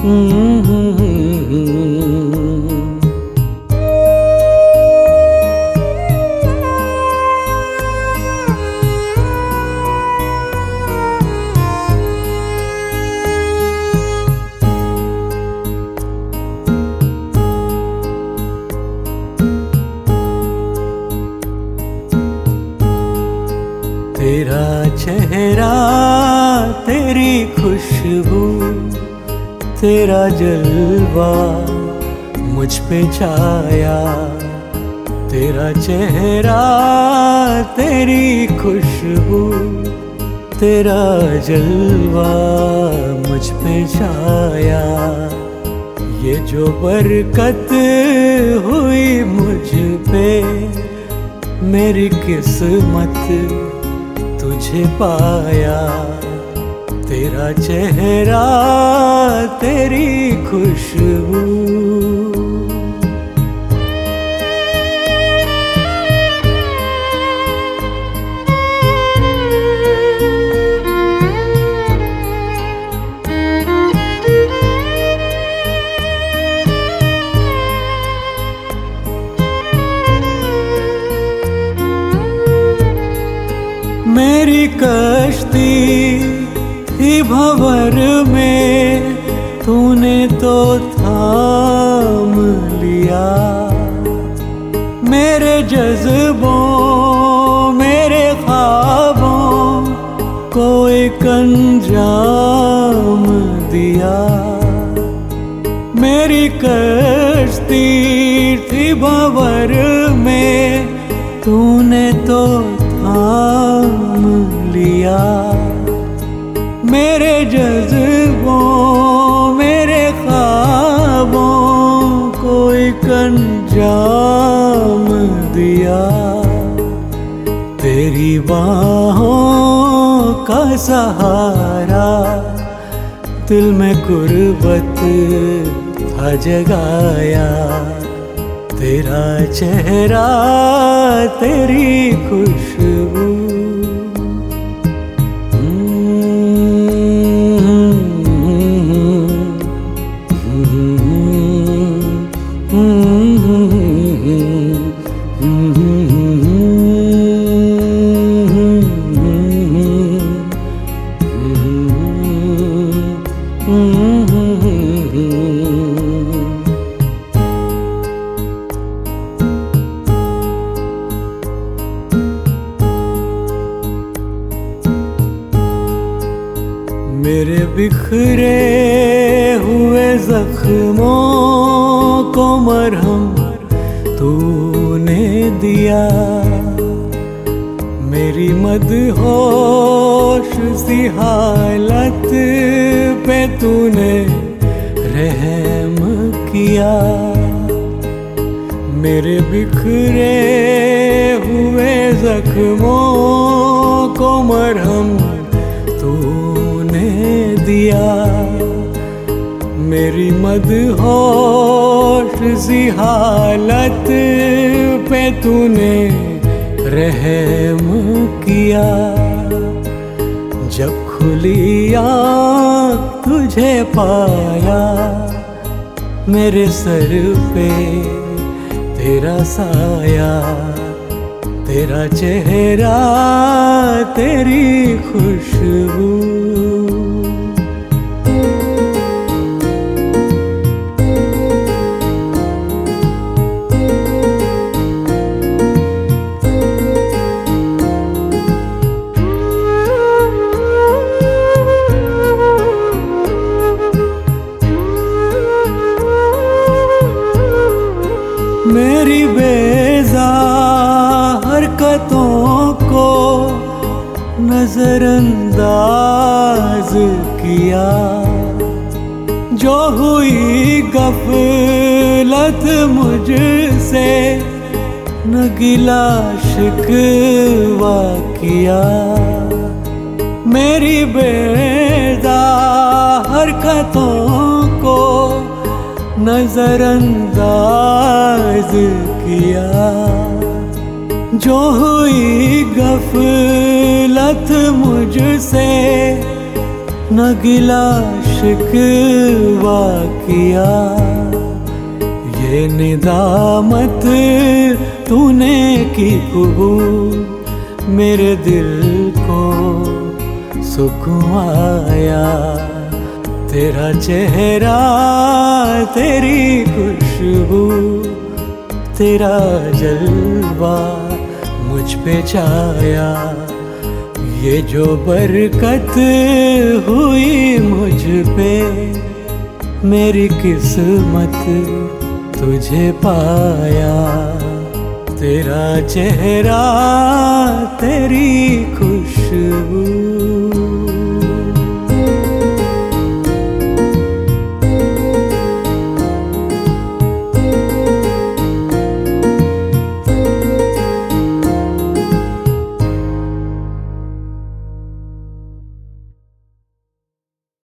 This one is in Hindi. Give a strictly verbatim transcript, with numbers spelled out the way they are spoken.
तेरा चेहरा, तेरी खुशबू, तेरा जलवा मुझ पे छाया। तेरा चेहरा, तेरी खुशबू, तेरा जलवा मुझ पे छाया। ये जो बरकत हुई मुझ पे, मेरी किस्मत तुझे पाया। तेरा चेहरा, तेरी खुशबू। मेरी कश्ती थी भंवर में, तूने तो थाम लिया। मेरे जज्बों, मेरे ख्वाबों को एक अंजाम दिया। मेरी कश्ती थी भंवर में, तूने तो थाम लिया। मेरे जज्बों, मेरे ख्वाबों को एक अंजाम दिया। तेरी बाहों का सहारा दिल में गुर्बत था जगाया। तेरा चेहरा, तेरी खुशबू। मेरे बिखरे हुए जख्मों को मरहम तूने दिया। मेरी मदहोश सी हालत पे तूने रहम किया। मेरे बिखरे हुए जख्मों को मरहम तूने दिया। मेरी मदहोश सी हालत पे तूने रहम किया। जब खुली आँख तुझे पाया, मेरे सर पे तेरा साया। तेरा चेहरा, तेरी खुशबू। मेरी बेजा हरकतों को नजरअंदाज किया। जो हुई गफलत मुझसे न गिला शिकवा किया। मेरी बेजा हरकतों को नजरअंदाज किया। जो हुई गफलत मुझसे न गिला शिकवा किया। ये निदामत तूने की कबूल, मेरे दिल को सुकून आया। तेरा चेहरा, तेरी खुशबू, तेरा जलवा मुझ पे छाया। ये जो बरकत हुई मुझ पे, मेरी किस्मत तुझे पाया। तेरा चेहरा, तेरी खुशबू।